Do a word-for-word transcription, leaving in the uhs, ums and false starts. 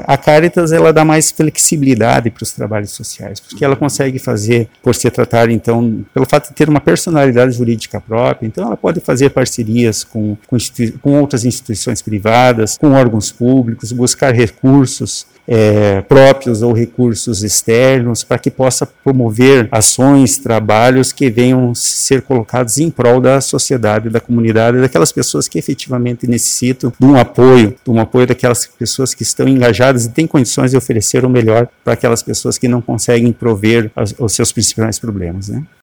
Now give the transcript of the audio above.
a Caritas, ela dá mais flexibilidade para os trabalhos sociais, porque ela consegue fazer, por se tratar, então, pelo fato de ter uma personalidade jurídica própria, então ela pode fazer parcerias com, com, com outras instituições privadas, com órgãos públicos, buscar recursos É, próprios ou recursos externos para que possa promover ações, trabalhos que venham ser colocados em prol da sociedade, da comunidade, daquelas pessoas que efetivamente necessitam de um apoio, de um apoio daquelas pessoas que estão engajadas e têm condições de oferecer o melhor para aquelas pessoas que não conseguem prover as, os seus principais problemas, né?